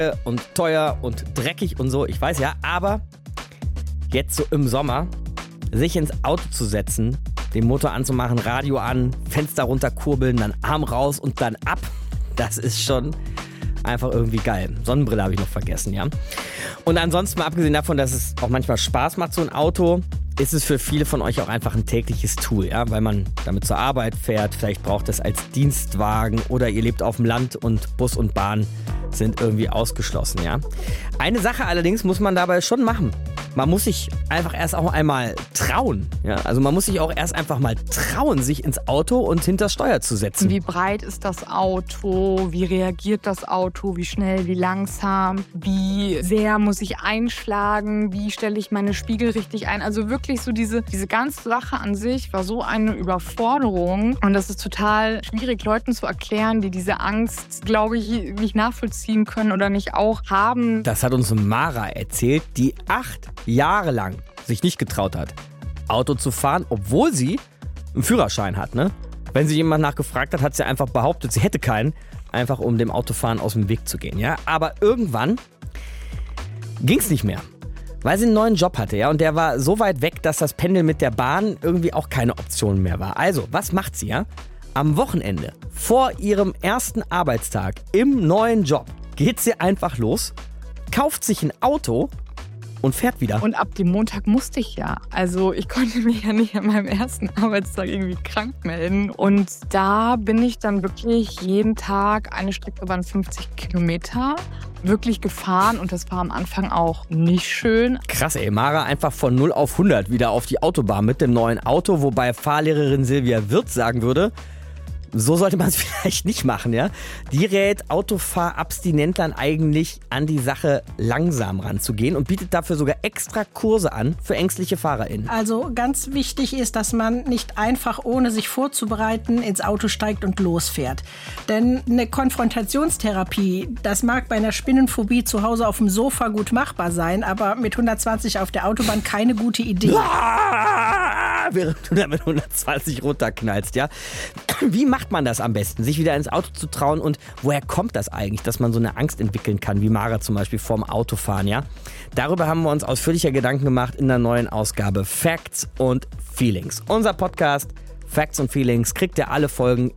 und teuer und dreckig und so, ich weiß ja, aber jetzt so im Sommer sich ins Auto zu setzen, den Motor anzumachen, Radio an, Fenster runterkurbeln, dann Arm raus und dann ab, das ist schon einfach irgendwie geil. Sonnenbrille habe ich noch vergessen, ja. Und ansonsten mal abgesehen davon, dass es auch manchmal Spaß macht, so ein Auto, ist es für viele von euch auch einfach ein tägliches Tool, ja, weil man damit zur Arbeit fährt, vielleicht braucht es als Dienstwagen oder ihr lebt auf dem Land und Bus und Bahn sind irgendwie ausgeschlossen, ja. Eine Sache allerdings muss man dabei schon machen. Man muss sich einfach erst auch einmal trauen, ja. Also man muss sich auch erst einfach mal trauen, sich ins Auto und hinters Steuer zu setzen. Wie breit ist das Auto? Wie reagiert das Auto? Wie schnell, wie langsam? Wie sehr muss ich einschlagen? Wie stelle ich meine Spiegel richtig ein? Also wirklich so diese ganze Sache an sich war so eine Überforderung. Und das ist total schwierig, Leuten zu erklären, die diese Angst, glaube ich, nicht nachvollziehen können oder nicht auch haben. Das hat uns Mara erzählt, die 8 Jahre lang sich nicht getraut hat, Auto zu fahren, obwohl sie einen Führerschein hat, ne? Wenn sie jemand nachgefragt hat, hat sie einfach behauptet, sie hätte keinen, einfach um dem Autofahren aus dem Weg zu gehen, ja? Aber irgendwann ging es nicht mehr, weil sie einen neuen Job hatte, ja? Und der war so weit weg, dass das Pendeln mit der Bahn irgendwie auch keine Option mehr war. Also, was macht sie, ja? Am Wochenende, vor ihrem ersten Arbeitstag im neuen Job, geht sie einfach los, kauft sich ein Auto und fährt wieder. Und ab dem Montag musste ich ja. Also ich konnte mich ja nicht an meinem ersten Arbeitstag irgendwie krank melden. Und da bin ich dann wirklich jeden Tag, eine Strecke waren 50 Kilometer, wirklich gefahren. Und das war am Anfang auch nicht schön. Krass, ey. Mara einfach von 0 auf 100 wieder auf die Autobahn mit dem neuen Auto. Wobei Fahrlehrerin Silvia Wirth sagen würde, so sollte man es vielleicht nicht machen, ja? Die rät Autofahrabstinentlern eigentlich an, die Sache langsam ranzugehen und bietet dafür sogar extra Kurse an für ängstliche FahrerInnen. Also ganz wichtig ist, dass man nicht einfach, ohne sich vorzubereiten, ins Auto steigt und losfährt. Denn eine Konfrontationstherapie, das mag bei einer Spinnenphobie zu Hause auf dem Sofa gut machbar sein, aber mit 120 auf der Autobahn keine gute Idee. Während du da mit 120 runterknallst, ja? Wie macht man das am besten, sich wieder ins Auto zu trauen und woher kommt das eigentlich, dass man so eine Angst entwickeln kann, wie Mara zum Beispiel vorm Autofahren, ja? Darüber haben wir uns ausführlicher Gedanken gemacht in der neuen Ausgabe Facts und Feelings. Unser Podcast Facts und Feelings kriegt ihr alle Folgen